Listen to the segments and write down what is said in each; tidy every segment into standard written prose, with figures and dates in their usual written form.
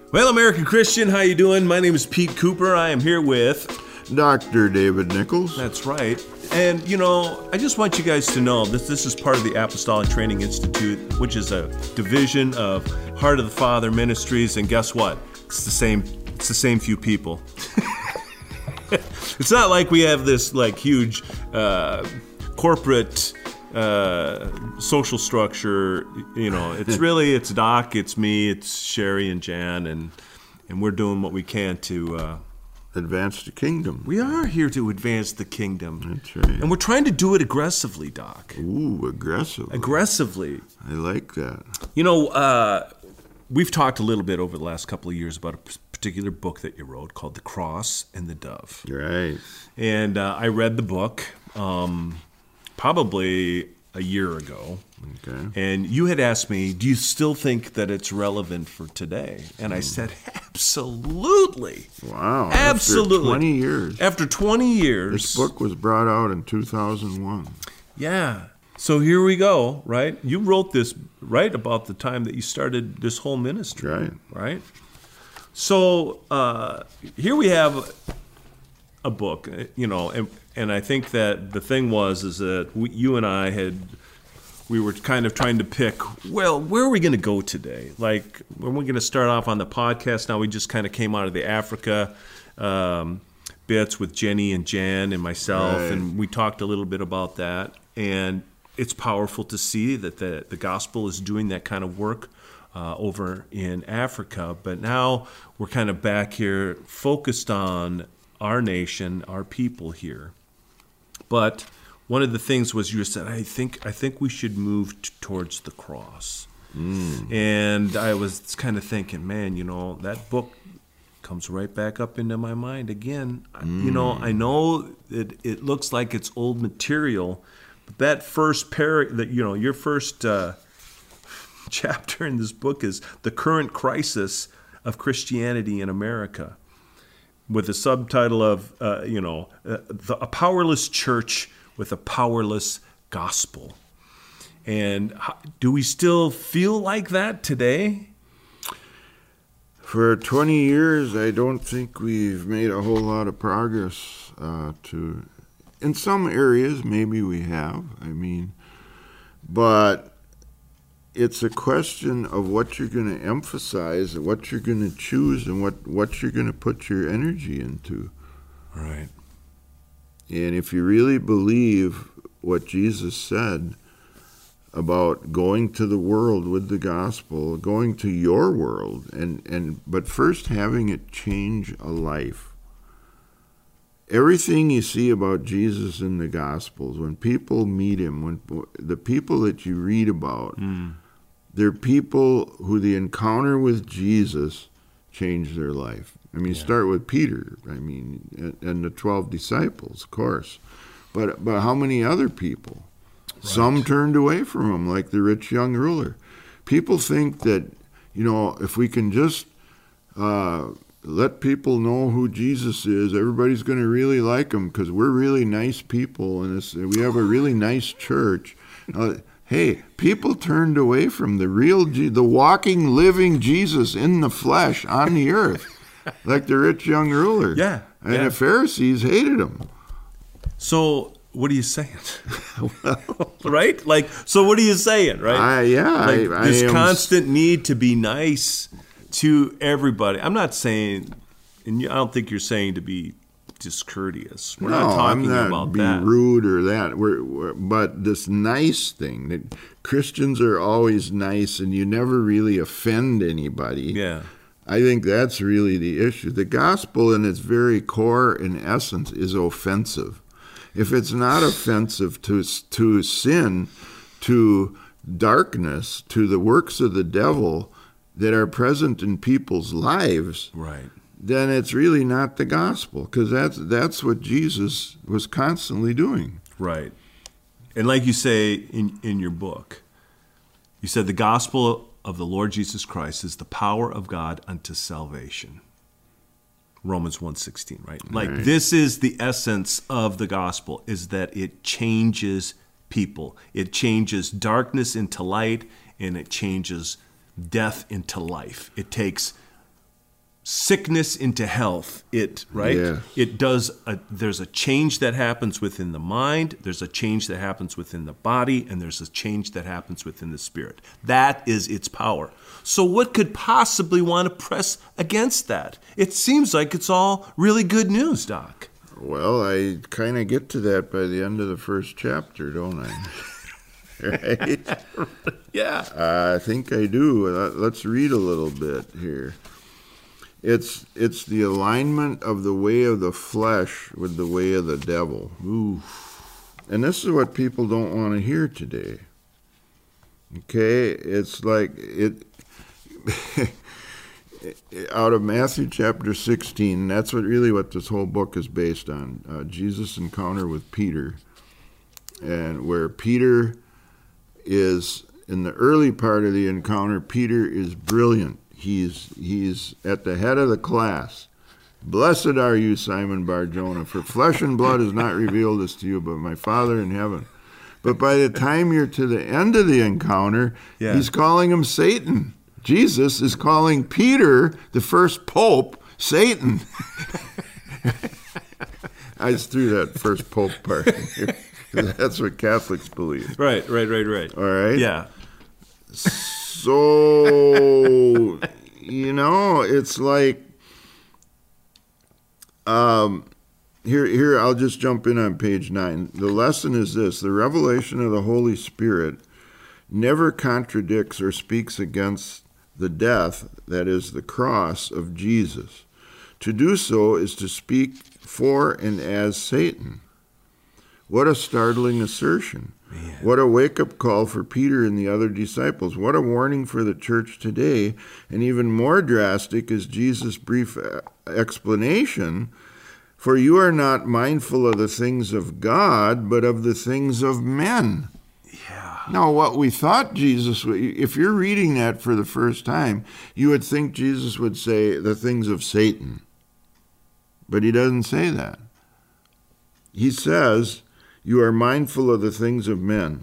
Well, American Christian, how you doing? My name is Pete Cooper. I am here with Dr. David Nichols. That's right. And, I just want you guys to know that this is part of the Apostolic Training Institute, which is a division of Heart of the Father Ministries. And guess what? It's the same few people. It's not like we have this huge corporate social structure. It's Doc, it's me, it's Sherry and Jan, and we're doing what we can to advance the kingdom. We are here to advance the kingdom. That's right. And we're trying to do it aggressively, Doc. Ooh, aggressively. Aggressively. I like that. We've talked a little bit over the last couple of years about a particular book that you wrote called The Cross and the Dove. Right. And I read the book probably a year ago. Okay. And you had asked me, do you still think that it's relevant for today? And I said, absolutely. Wow. Absolutely. After 20 years. After 20 years. This book was brought out in 2001. Yeah. So here we go, right? You wrote this right about the time that you started this whole ministry. Right. Right? So here we have a book, and I think that the thing is that you and I we were kind of trying to pick, well, where are we going to go today? Like, when we're going to start off on the podcast, now we just kind of came out of the Africa bits with Jenny and Jan and myself, right. And we talked a little bit about that. And it's powerful to see that the gospel is doing that kind of work over in Africa. But now we're kind of back here focused on our nation, our people here. But one of the things was you said, I think we should move towards the cross. And I was kind of thinking, man, that book comes right back up into my mind again. I know it looks like it's old material, but that first your first chapter in this book is the current crisis of Christianity in America, with a subtitle of a powerless church with a powerless gospel. And do we still feel like that today? For 20 years, I don't think we've made a whole lot of progress in some areas, maybe we have, but it's a question of what you're going to emphasize, and what you're going to choose, and what you're going to put your energy into. Right. And if you really believe what Jesus said about going to the world with the gospel, going to your world, but first having it change a life. Everything you see about Jesus in the Gospels, when people meet him, when the people that you read about, they're people who the encounter with Jesus changed their life. Start with Peter, and the 12 disciples, of course. But how many other people? Right. Some turned away from him, like the rich young ruler. People think that, if we can just let people know who Jesus is, everybody's going to really like him because we're really nice people and we have a really nice church. Hey, people turned away from the walking, living Jesus in the flesh on the earth, like the rich young ruler. Yeah. And the Pharisees hated him. So what are you saying? Right? So what are you saying, right? This constant need to be nice to everybody. I'm not saying, and I don't think you're saying to be discourteous. We're not talking about that. Be rude or that. But this nice thing, that Christians are always nice and you never really offend anybody. Yeah. I think that's really the issue. The gospel in its very core and essence is offensive. If it's not offensive to sin, to darkness, to the works of the devil that are present in people's lives, right, then it's really not the gospel, because that's what Jesus was constantly doing. Right. And like you say in your book, you said the gospel of the Lord Jesus Christ is the power of God unto salvation. Romans 1:16, right? Right. This is the essence of the gospel, is that it changes people. It changes darkness into light, and it changes death into life. It takes sickness into health. Yes. It does. There's a change that happens within the mind. There's a change that happens within the body, and there's a change that happens within the spirit. That is its power. So what could possibly want to press against that? It seems like it's all really good news, Doc. Well, I kind of get to that by the end of the first chapter, don't I? Right? Yeah. I think I do. Let's read a little bit here. It's the alignment of the way of the flesh with the way of the devil. Ooh. And this is what people don't want to hear today. Okay? It's like it out of Matthew chapter 16, that's what this whole book is based on. Jesus' encounter with Peter, and where Peter is, in the early part of the encounter, Peter is brilliant. He's at the head of the class. Blessed are you, Simon Bar-Jonah, for flesh and blood has not revealed this to you, but my Father in heaven. But by the time you're to the end of the encounter, he's calling him Satan. Jesus is calling Peter, the first pope, Satan. I just threw that first pope part in here. That's what Catholics believe. Right. All right? Yeah. So, it's like, here, I'll just jump in on page 9. The lesson is this: the revelation of the Holy Spirit never contradicts or speaks against the death, that is, the cross of Jesus. To do so is to speak for and as Satan. What a startling assertion. Man. What a wake-up call for Peter and the other disciples. What a warning for the church today. And even more drastic is Jesus' brief explanation, for you are not mindful of the things of God, but of the things of men. Yeah. Now, what we thought Jesus would, if you're reading that for the first time, you would think Jesus would say the things of Satan. But he doesn't say that. He says, you are mindful of the things of men.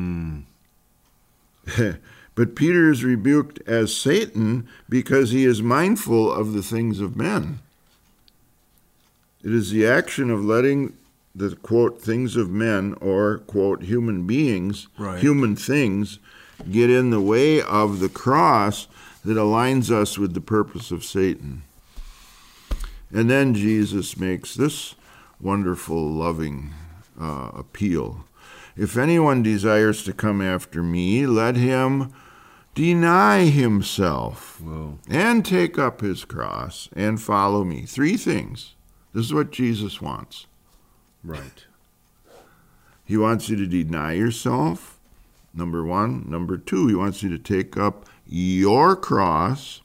But Peter is rebuked as Satan because he is mindful of the things of men. It is the action of letting the, quote, things of men, or, quote, human beings, human things, get in the way of the cross that aligns us with the purpose of Satan. And then Jesus makes this wonderful, loving appeal. If anyone desires to come after me, let him deny himself and take up his cross and follow me. 3 things. This is what Jesus wants. Right. He wants you to deny yourself, number 1. Number 2, he wants you to take up your cross.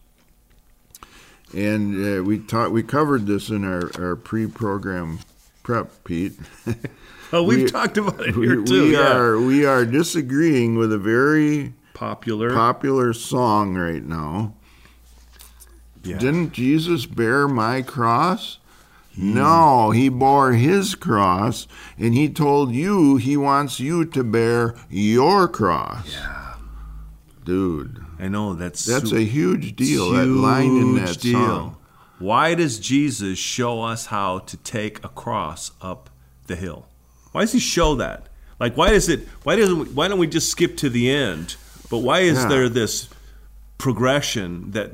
And we covered this in our pre-program prep, Pete. Oh, we've talked about it here too. We are disagreeing with a very popular song right now. Yeah. Didn't Jesus bear my cross? No, he bore his cross, and he told you he wants you to bear your cross. Yeah. Dude. I know, that's a huge deal, that line in that song. Why does Jesus show us how to take a cross up the hill? Why does he show that? Like, why don't we just skip to the end? But why is there this progression that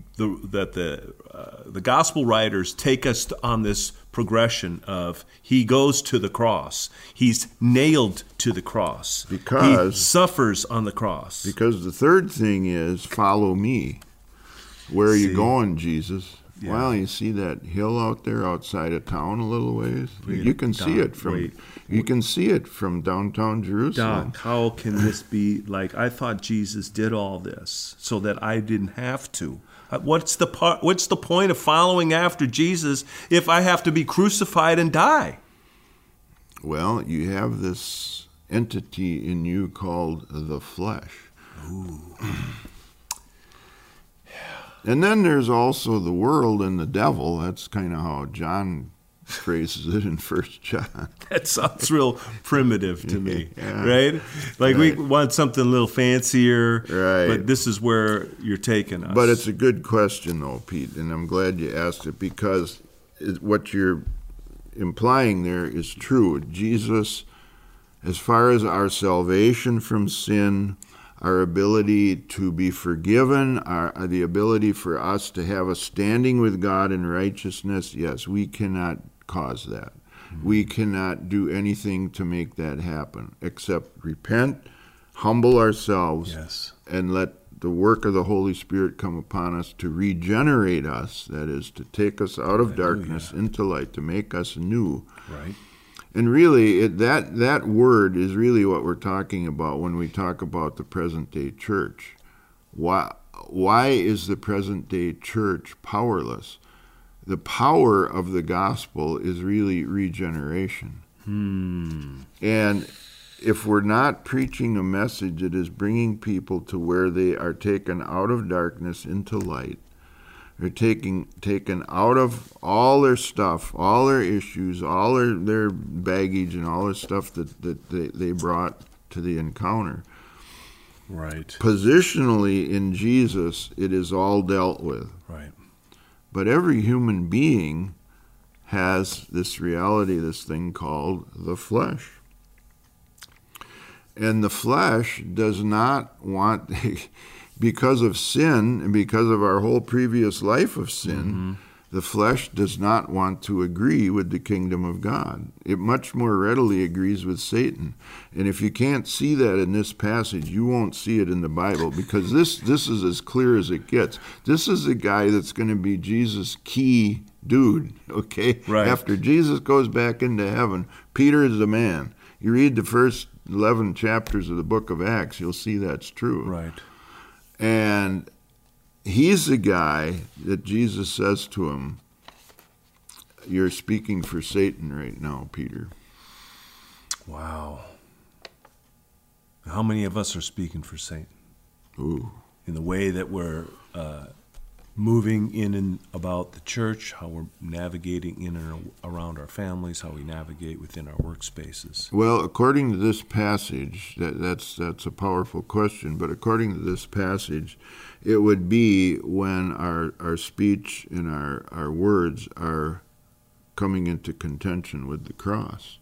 the gospel writers take us on this progression of he goes to the cross, he's nailed to the cross, because he suffers on the cross. Because the third thing is follow me. Where are you going, Jesus? Yeah. Well, you see that hill out there outside of town a little ways? You can see it from downtown Jerusalem. Doc, how can this be like? I thought Jesus did all this so that I didn't have to. What's the point of following after Jesus if I have to be crucified and die? Well, you have this entity in you called the flesh. Ooh. And then there's also the world and the devil. That's kind of how John phrases it in 1 John. That sounds real primitive to me, Yeah. right? Like we want something a little fancier, Right. but this is where you're taking us. But it's a good question, though, Pete, and I'm glad you asked it, because what you're implying there is true. Jesus, as far as our salvation from sin, our ability to be forgiven, the ability for us to have a standing with God in righteousness, yes, we cannot cause that. Mm-hmm. We cannot do anything to make that happen except repent, humble ourselves, yes, and let the work of the Holy Spirit come upon us to regenerate us, that is, to take us out of darkness into light, to make us new. Right. And really, that word is really what we're talking about when we talk about the present-day church. Why is the present-day church powerless? The power of the gospel is really regeneration. And if we're not preaching a message that is bringing people to where they are taken out of darkness into light, they're taken out of all their stuff, all their issues, all their baggage, and all the stuff that they brought to the encounter. Right. Positionally in Jesus, it is all dealt with. Right. But every human being has this reality, this thing called the flesh. And the flesh does not want, because of sin and because of our whole previous life of sin, the flesh does not want to agree with the kingdom of God. It much more readily agrees with Satan. And if you can't see that in this passage, you won't see it in the Bible, because this is as clear as it gets. This is the guy that's going to be Jesus' key dude, okay? Right. After Jesus goes back into heaven, Peter is the man. You read the first 11 chapters of the book of Acts, you'll see that's true. Right. And he's the guy that Jesus says to him, "You're speaking for Satan right now, Peter." Wow. How many of us are speaking for Satan? Ooh. In the way that we're moving in and about the church, how we're navigating in and around our families, how we navigate within our workspaces. Well, according to this passage, that's a powerful question, but according to this passage, it would be when our speech and our words are coming into contention with the cross.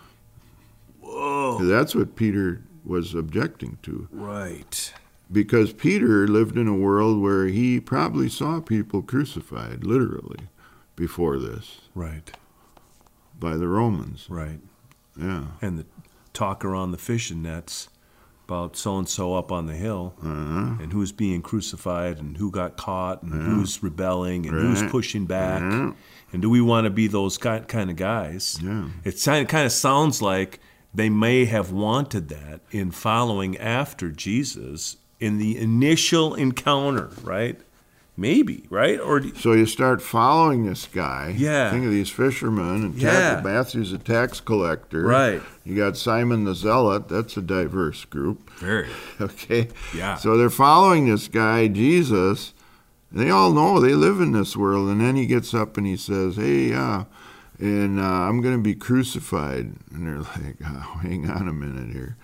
Whoa. That's what Peter was objecting to. Right. Because Peter lived in a world where he probably saw people crucified, literally, before this. Right. By the Romans. Right. Yeah. And the talk around the fishing nets about so-and-so up on the hill, and who's being crucified, and who got caught, and who's rebelling, and who's pushing back. And do we want to be those kind of guys? Yeah. It kind of sounds like they may have wanted that in following after Jesus in the initial encounter, right? Maybe, right? Or so you start following this guy. Yeah. Think of these fishermen. And Matthew's a tax collector. Right. You got Simon the Zealot. That's a diverse group. Very. Okay. Yeah. So they're following this guy, Jesus. They all know they live in this world. And then he gets up and he says, "Hey, and I'm going to be crucified." And they're like, "Oh, hang on a minute here."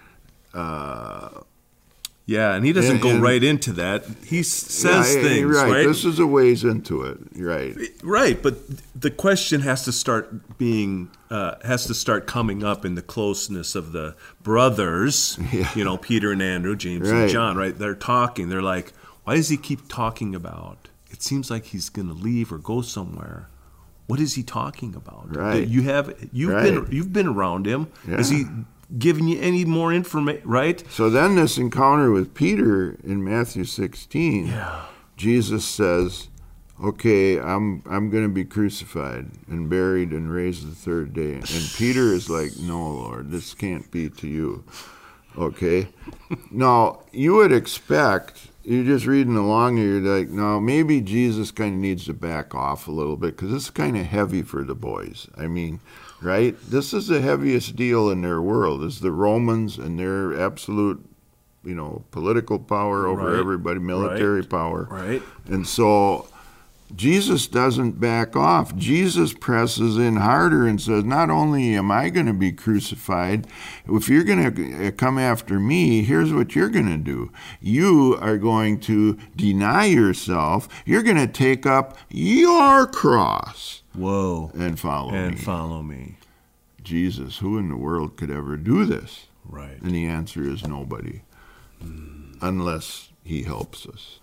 Yeah, and he doesn't go right into that. He says things, right? This is a ways into it, right? Right, but the question has to start coming up in the closeness of the brothers, Peter and Andrew, James and John, right? They're talking. They're like, why does he keep talking about? It seems like he's going to leave or go somewhere. What is he talking about? Right. You've been around him. Yeah. Is he giving you any more information, right? So then this encounter with Peter in Matthew 16, Jesus says, "Okay, I'm going to be crucified and buried and raised the third day." And Peter is like, "No, Lord, this can't be to you." Okay? Now, you would expect, you're just reading along here, you're like, no, maybe Jesus kind of needs to back off a little bit because it's kind of heavy for the boys. I mean, right? This is the heaviest deal in their world, is the Romans and their absolute, political power over everybody, military power. Right. And so Jesus doesn't back off. Jesus presses in harder and says, not only am I going to be crucified, if you're going to come after me, here's what you're going to do. You are going to deny yourself. You're going to take up your cross. Whoa. And follow me. Jesus, who in the world could ever do this? Right. And the answer is nobody, unless he helps us.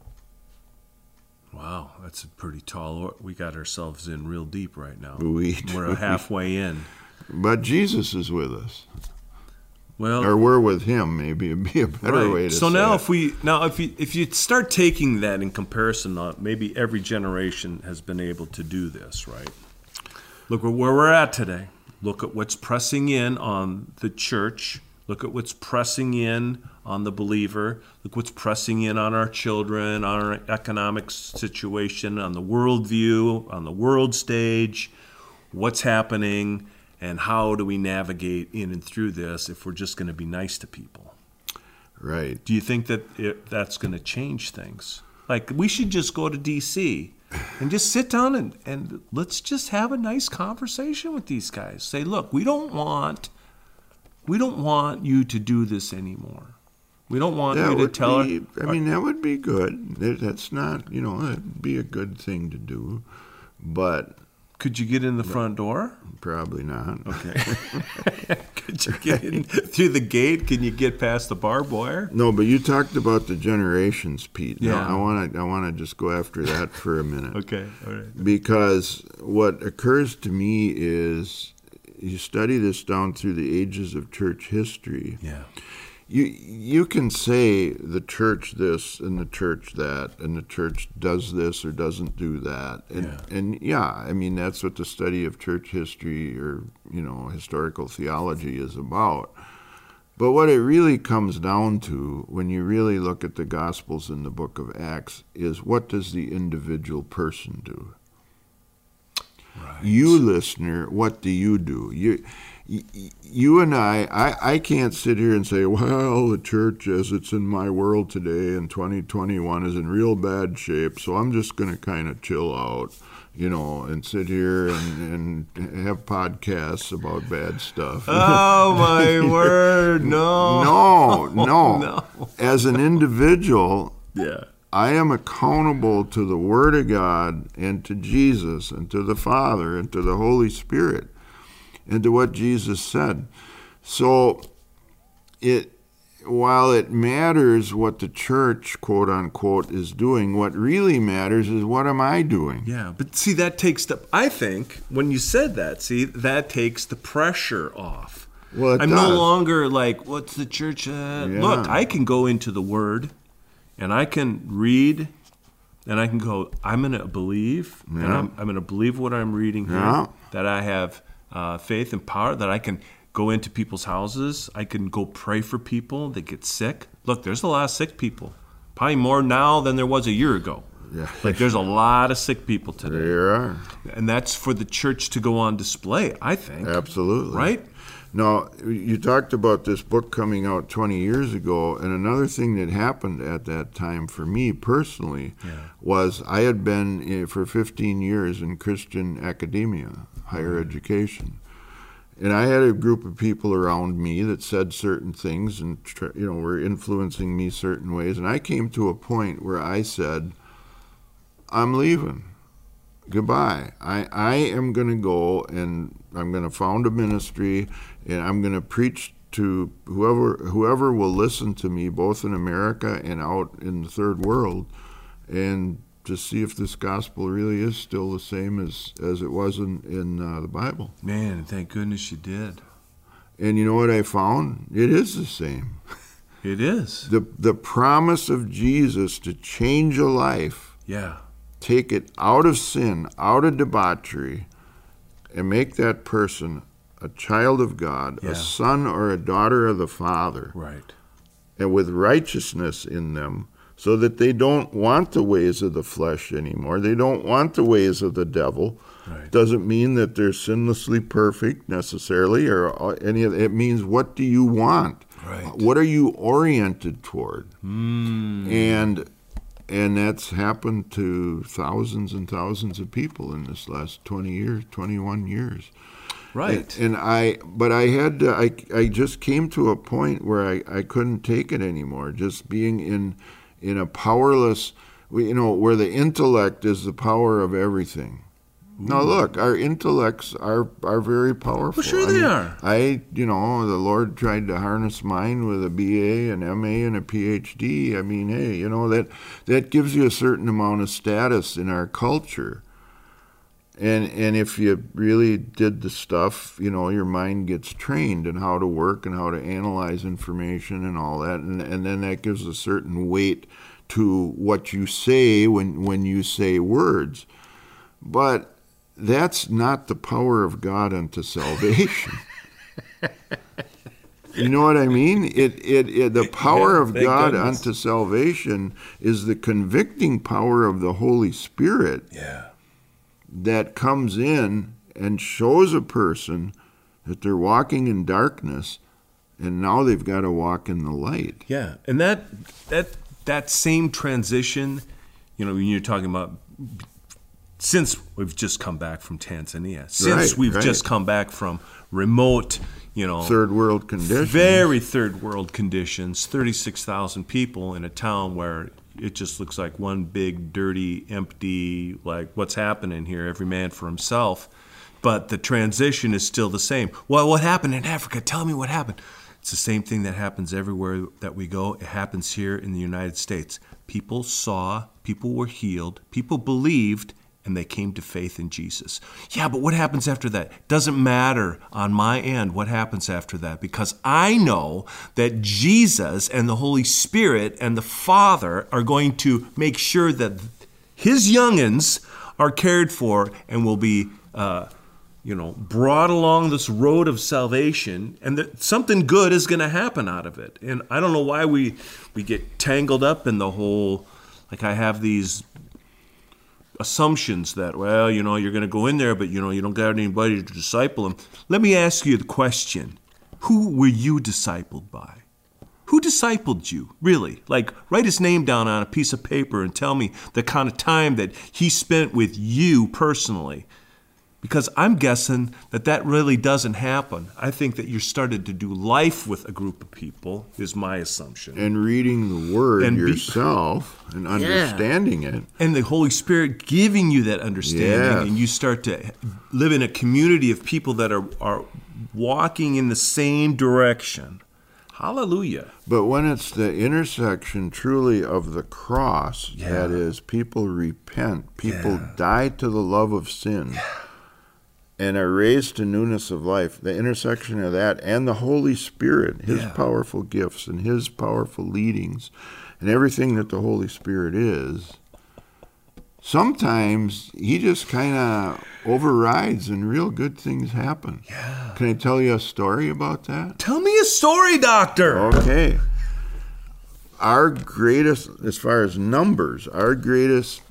Wow, that's a pretty tall. We got ourselves in real deep right now. We're halfway in. But Jesus is with us. Well, or we're with him. Maybe it'd be a better way to so say now, it. if you start taking that in comparison, maybe every generation has been able to do this, right? Look where we're at today. Look at what's pressing in on the church. Look at what's pressing in on the believer. Look what's pressing in on our children, on our economic situation, on the worldview, on the world stage. What's happening, and how do we navigate in and through this if we're just going to be nice to people? Right. Do you think that that's going to change things? Like, we should just go to D.C. and just sit down and let's just have a nice conversation with these guys. Say, look, we don't want you to do this anymore. We don't want you to tell her. I mean, that would be good. That's not, that'd be a good thing to do. But could you get in the front door? Probably not. Okay. Could you get in through the gate? Can you get past the barbed wire? No, but you talked about the generations, Pete. Yeah. Now, I want to just go after that for a minute. Okay. All right. Because what occurs to me is, you study this down through the ages of church history. Yeah. You can say the church this and the church that, and the church does this or doesn't do that. And I mean, that's what the study of church history or, historical theology is about. But what it really comes down to, when you really look at the Gospels in the book of Acts, is what does the individual person do? Right. You, listener, what do? You and I can't sit here and say, well, the church as it's in my world today in 2021 is in real bad shape, so I'm just going to kind of chill out, and sit here and have podcasts about bad stuff. Oh, my word, no. No. As an individual, yeah, I am accountable to the Word of God and to Jesus and to the Father and to the Holy Spirit and to what Jesus said. So while it matters what the church, quote unquote, is doing, what really matters is what am I doing? Yeah, but see, that takes I think when you said that, that takes the pressure off. Well, I'm no longer like, what's the church? Yeah. Look, I can go into the Word and I can read and I can go, I'm going to believe, and I'm going to believe what I'm reading here, that I have faith and power, that I can go into people's houses. I can go pray for people that get sick. Look, there's a lot of sick people, probably more now than there was a year ago. Yeah. Like, there's a lot of sick people today. There are. And that's for the church to go on display, I think. Absolutely. Right? Now, you talked about this book coming out 20 years ago, and another thing that happened at that time for me personally was I had been for 15 years in Christian academia, higher education. And I had a group of people around me that said certain things and were influencing me certain ways. And I came to a point where I said, I'm leaving. Goodbye. I am going to go and I'm going to found a ministry and I'm going to preach to whoever will listen to me, both in America and out in the third world, and to see if this gospel really is still the same as it was in the Bible. Man, thank goodness you did. And you know what I found? It is the same. It is. The promise of Jesus to change a life, take it out of sin, out of debauchery, and make that person a child of God, a son or a daughter of the Father, right, and with righteousness in them, so that they don't want the ways of the flesh anymore. They don't want the ways of the devil. Right. Doesn't mean that they're sinlessly perfect necessarily, or any of it. Means, what do you want? Right. What are you oriented toward? And And that's happened to thousands and thousands of people in this last 20 years, 21 years. Right. But I just came to a point where I couldn't take it anymore. Just being in a powerless, where the intellect is the power of everything. Now look, our intellects are very powerful. Well, sure they are. The Lord tried to harness mine with a BA, an MA, and a PhD. I mean, hey, that gives you a certain amount of status in our culture. And if you really did the stuff, your mind gets trained in how to work and how to analyze information and all that, and then that gives a certain weight to what you say when you say words. But that's not the power of God unto salvation. You know what I mean? The power of God unto salvation is the convicting power of the Holy Spirit that comes in and shows a person that they're walking in darkness, and now they've got to walk in the light. Yeah, and that same transition, when you're talking about, since we've just come back from Tanzania, since we've just come back from remote, third world conditions, very third world conditions, 36,000 people in a town where it just looks like one big, dirty, empty, like, what's happening here? Every man for himself. But the transition is still the same. Well, what happened in Africa? Tell me what happened. It's the same thing that happens everywhere that we go. It happens here in the United States. People saw, people were healed, people believed, and they came to faith in Jesus. Yeah, but what happens after that? Doesn't matter on my end what happens after that, because I know that Jesus and the Holy Spirit and the Father are going to make sure that his young'uns are cared for and will be brought along this road of salvation, and that something good is going to happen out of it. And I don't know why we get tangled up in the whole, like, I have these assumptions that, you're going to go in there, but, you don't got anybody to disciple them. Let me ask you the question. Who were you discipled by? Who discipled you, really? Like, write his name down on a piece of paper and tell me the kind of time that he spent with you personally. Because I'm guessing that really doesn't happen. I think that you started to do life with a group of people, is my assumption. And reading the Word yourself and understanding it. And the Holy Spirit giving you that understanding. And you start to live in a community of people that are walking in the same direction. Hallelujah. But when it's the intersection truly of the cross, that is, people repent, people die to the love of sin, and are raised to newness of life, the intersection of that and the Holy Spirit, his powerful gifts and his powerful leadings and everything that the Holy Spirit is, sometimes he just kind of overrides and real good things happen. Yeah. Can I tell you a story about that? Tell me a story, Doctor. Okay. Our greatest, as far as numbers, our greatest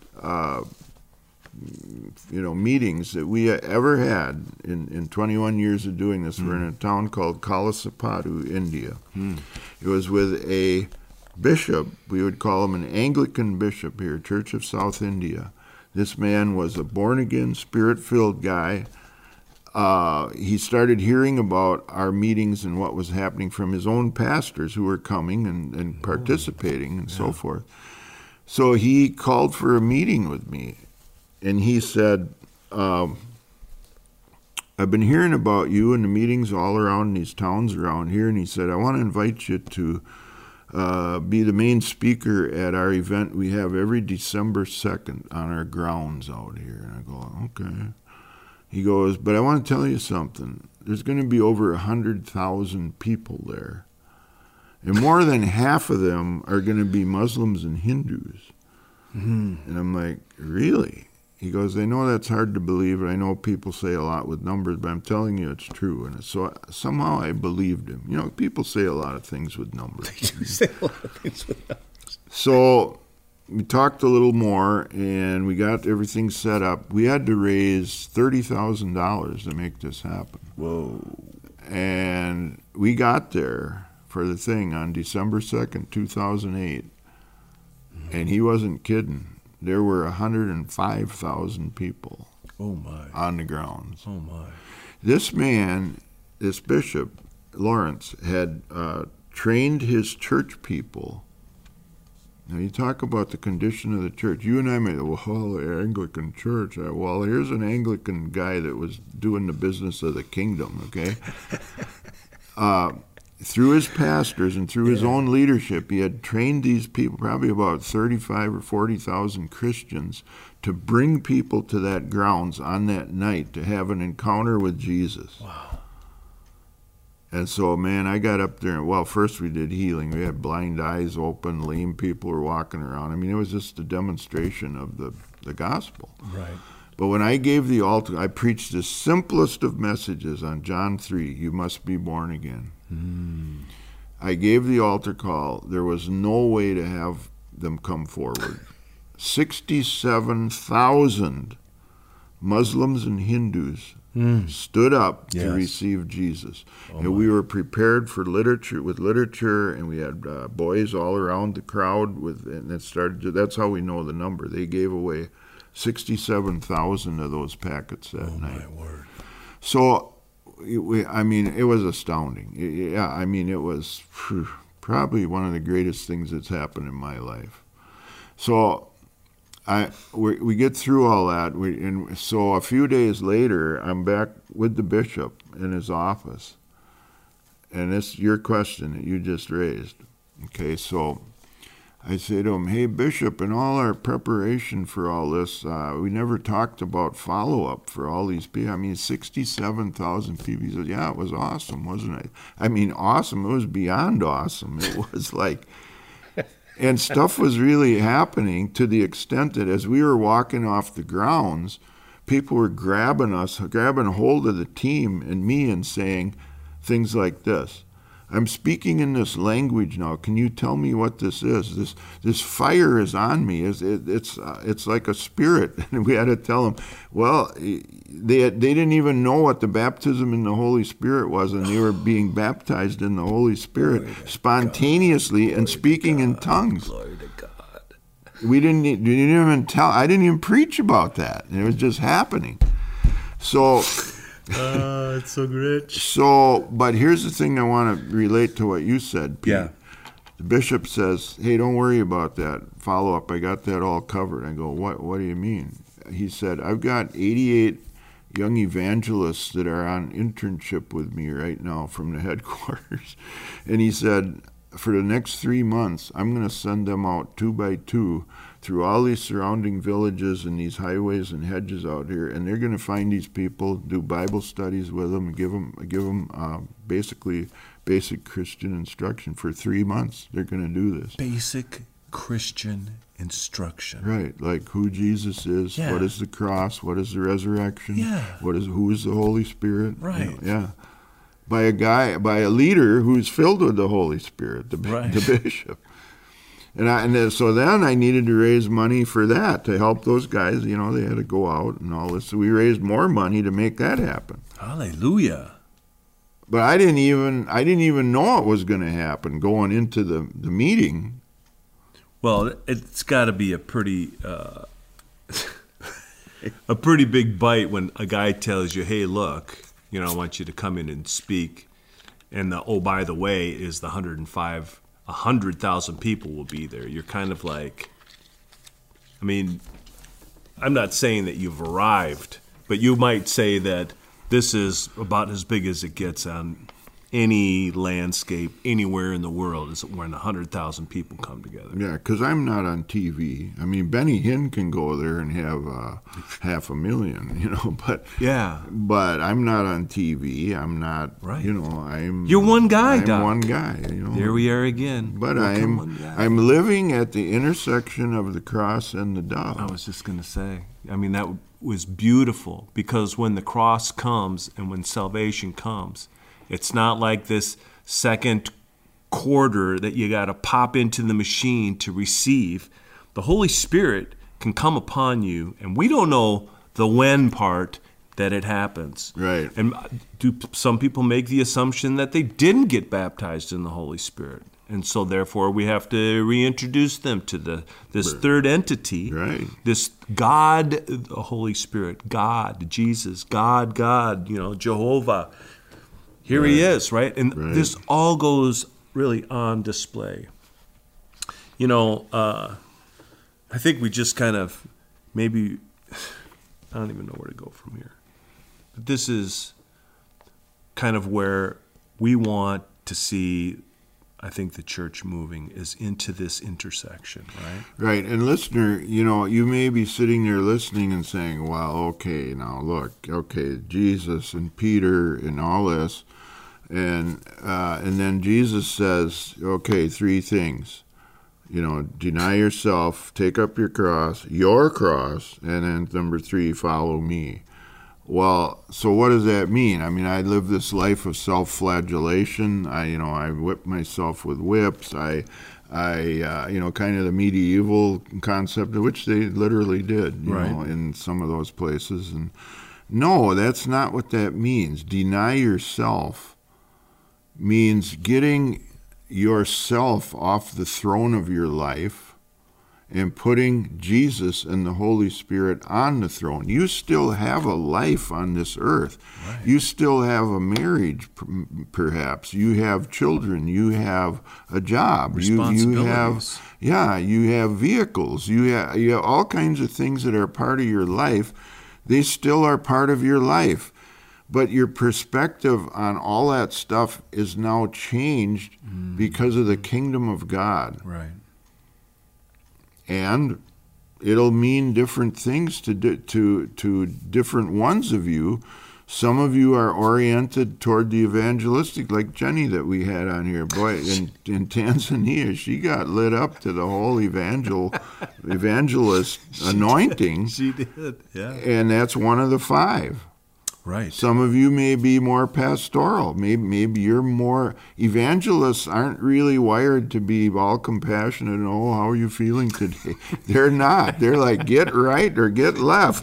meetings that we ever had in 21 years of doing this were in a town called Kalasapadu, India. It was with a bishop. We would call him an Anglican bishop here, Church of South India. This man was a born-again, spirit-filled guy. He started hearing about our meetings and what was happening from his own pastors who were coming and participating and so forth. So he called for a meeting with me. And he said, I've been hearing about you in the meetings all around these towns around here. And he said, I want to invite you to be the main speaker at our event we have every December 2nd on our grounds out here. And I go, okay. He goes, but I want to tell you something. There's going to be over 100,000 people there. And more than half of them are going to be Muslims and Hindus. And I'm like, really? He goes, I know that's hard to believe, and I know people say a lot with numbers, but I'm telling you it's true. And so somehow I believed him. People say a lot of things with numbers. They do say a lot of things with numbers. So we talked a little more, and we got everything set up. We had to raise $30,000 to make this happen. Whoa. And we got there for the thing on December 2nd, 2008. And he wasn't kidding. There were 105,000 people Oh my. on the grounds. Oh my. This man, this bishop, Lawrence, had trained his church people. Now, you talk about the condition of the church. You and I may, well, the Anglican church. Well, here's an Anglican guy that was doing the business of the kingdom, okay? Through his pastors and through his own leadership, he had trained these people, probably about 35 or 40,000 Christians, to bring people to that grounds on that night to have an encounter with Jesus. Wow. And so, man, I got up there, and, well, first we did healing. We had blind eyes open, lame people were walking around. I mean, it was just a demonstration of the gospel. Right. But when I gave the altar, I preached the simplest of messages on John 3, you must be born again. I gave the altar call. There was no way to have them come forward. 67,000 Muslims and Hindus stood up to receive Jesus. And we were prepared for literature, and we had boys all around the crowd, and it started. That's how we know the number. They gave away 67,000 of those packets that night. Oh my word. So, it was astounding. It was probably one of the greatest things that's happened in my life. So, we get through all that, and so a few days later, I'm back with the bishop in his office, and it's your question that you just raised. Okay, so I say to him, hey, Bishop, in all our preparation for all this, we never talked about follow-up for all these people. I mean, 67,000 people. He said, yeah, it was awesome, wasn't it? I mean, awesome. It was beyond awesome. It was like, and stuff was really happening to the extent that as we were walking off the grounds, people were grabbing hold of the team and me and saying things like this. I'm speaking in this language now. Can you tell me what this is? This fire is on me. It's like a spirit. And we had to tell them, well, they didn't even know what the baptism in the Holy Spirit was, and they were being baptized in the Holy Spirit spontaneously and speaking in tongues. Glory to God. We didn't even tell. I didn't even preach about that. It was just happening. So. It's so rich. So, but here's the thing I want to relate to what you said, Pete. Yeah. The bishop says, hey, don't worry about that follow-up. I got that all covered. I go, what do you mean? He said, I've got 88 young evangelists that are on internship with me right now from the headquarters. And he said, for the next 3 months, I'm going to send them out 2 by 2 through all these surrounding villages and these highways and hedges out here, and they're going to find these people, do Bible studies with them, give them basically basic Christian instruction for 3 months. They're going to do this. Basic Christian instruction. Right, like who Jesus is, what is the cross, what is the resurrection, who is the Holy Spirit. Right. By a leader who's filled with the Holy Spirit, the bishop. So then I needed to raise money for that to help those guys. You know, they had to go out and all this. So we raised more money to make that happen. Hallelujah. But I didn't even know it was going to happen going into the meeting. Well, it's got to be a pretty big bite when a guy tells you, "Hey, look, I want you to come in and speak," and by the way, is the 100,000 people will be there. You're kind of like, I'm not saying that you've arrived, but you might say that this is about as big as it gets on any landscape anywhere in the world, is when 100,000 people come together. Yeah, because I'm not on TV. Benny Hinn can go there and have 500,000, but but I'm not on TV. I'm not, right. You're one guy, I'm Doc. one guy, There we are again. But I'm living at the intersection of the cross and the dove. I was just going to say, that was beautiful, because when the cross comes and when salvation comes, it's not like this second quarter that you got to pop into the machine to receive. The Holy Spirit can come upon you, and we don't know the when part that it happens. Right. And do some people make the assumption that they didn't get baptized in the Holy Spirit? And so therefore we have to reintroduce them to this third entity. Right. This God, the Holy Spirit, God, Jesus, God, Jehovah. Here he is, right? And this all goes really on display. I think we just kind of maybe, I don't even know where to go from here. But this is kind of where we want to see, I think, the church moving, is into this intersection, right? Right. And listener, you may be sitting there listening and saying, well, okay, now look, Jesus and Peter and all this. And then Jesus says, okay, 3 things. Deny yourself, take up your cross, and then number 3, follow me. Well, so what does that mean? I mean, I live this life of self-flagellation. I whip myself with whips. I kind of the medieval concept, which they literally did, in some of those places. And no, that's not what that means. Deny yourself means getting yourself off the throne of your life and putting Jesus and the Holy Spirit on the throne. You still have a life on this earth. Right. You still have a marriage, perhaps. You have children. You have a job. Responsibilities. You have vehicles. You have all kinds of things that are part of your life. They still are part of your life. But your perspective on all that stuff is now changed because of the kingdom of God. Right. And it'll mean different things to different ones of you. Some of you are oriented toward the evangelistic, like Jenny that we had on here. Boy, in Tanzania, she got lit up to the whole evangelist anointing. She did, yeah. And that's one of the 5. Right. Some of you may be more pastoral. Maybe you're more... Evangelists aren't really wired to be all compassionate and, how are you feeling today? They're not. They're like, get right or get left.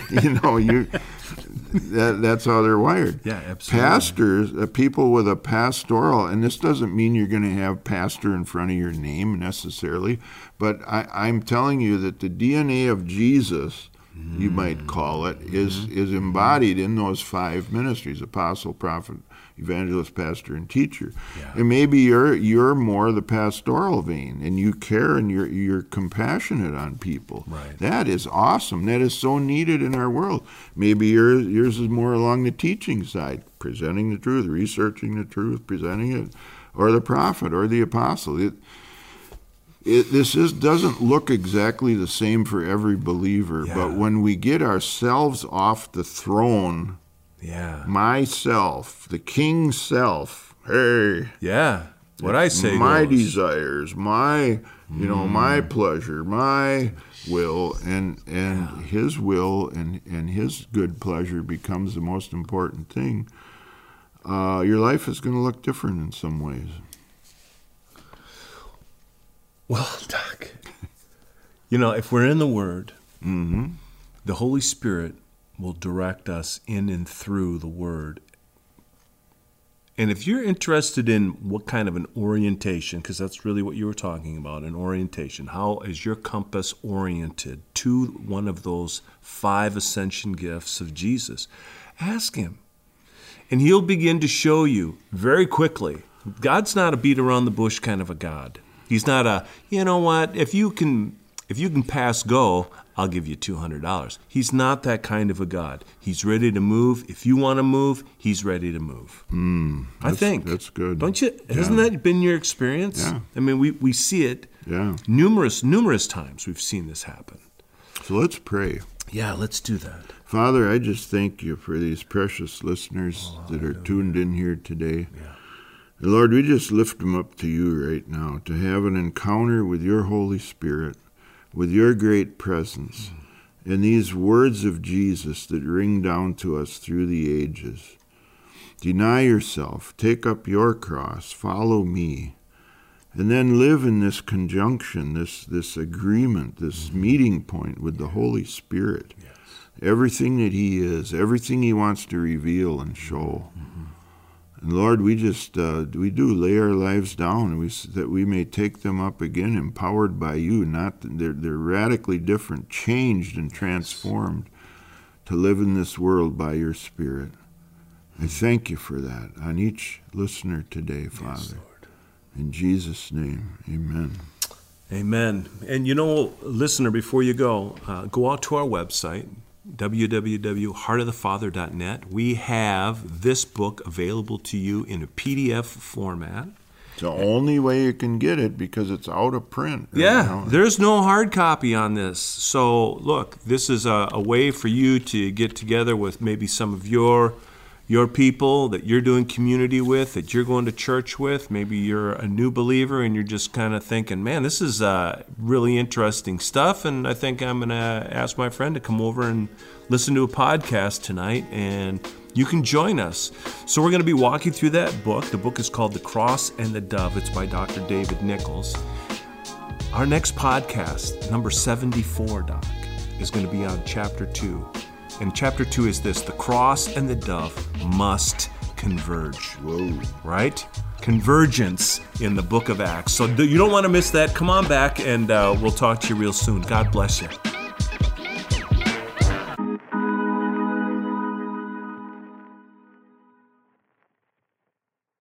That's how they're wired. Yeah, absolutely. Pastors, people with a pastoral, and this doesn't mean you're going to have pastor in front of your name necessarily, but I'm telling you that the DNA of Jesus, you might call it, is embodied in those 5 ministries: apostle, prophet, evangelist, pastor, and teacher. Yeah. And maybe you're more the pastoral vein, and you care and you're compassionate on people. Right. That is awesome. That is so needed in our world. Maybe yours is more along the teaching side, presenting the truth, researching the truth, presenting it, or the prophet or the apostle. This doesn't look exactly the same for every believer, but when we get ourselves off the throne, myself, the king self, hey, what I say my goes. desires, my my pleasure, my will, and his will and his good pleasure becomes the most important thing. Your life is going to look different in some ways. Well, Doc, if we're in the Word, the Holy Spirit will direct us in and through the Word. And if you're interested in what kind of an orientation, because that's really what you were talking about, an orientation, how is your compass oriented to one of those 5 ascension gifts of Jesus, ask Him. And He'll begin to show you very quickly. God's not a beat around the bush kind of a God. He's not a, if you can pass go, I'll give you $200. He's not that kind of a God. He's ready to move. If you want to move, He's ready to move. I think. That's good. Don't you? Yeah. Hasn't that been your experience? Yeah. I mean, we see it numerous times we've seen this happen. So let's pray. Yeah, let's do that. Father, I just thank you for these precious listeners that are tuned in here today. Yeah. Lord, we just lift them up to you right now, to have an encounter with your Holy Spirit, with your great presence, and these words of Jesus that ring down to us through the ages. Deny yourself, take up your cross, follow me, and then live in this conjunction, this agreement, this meeting point with the Holy Spirit. Yes. Everything that He is, everything He wants to reveal and show. And Lord, we just we do lay our lives down, that we may take them up again, empowered by you. They're radically different, changed and transformed to live in this world by your Spirit. I thank you for that on each listener today, Father. Yes, Lord. In Jesus' name, amen. Amen. And listener, before you go out to our website, www.heartofthefather.net. We have this book available to you in a PDF format. It's the only way you can get it because it's out of print. Yeah, there's no hard copy on this. So, look, this is a way for you to get together with maybe some of your people that you're doing community with, that you're going to church with. Maybe you're a new believer and you're just kind of thinking, man, this is really interesting stuff, and I think I'm going to ask my friend to come over and listen to a podcast tonight, and you can join us. So we're going to be walking through that book. The book is called The Cross and the Dove. It's by Dr. David Nichols. Our next podcast, number 74, Doc, is going to be on Chapter 2. And Chapter 2 is this: the cross and the dove must converge. Whoa. Right? Convergence in the book of Acts. So you don't want to miss that. Come on back, and we'll talk to you real soon. God bless you.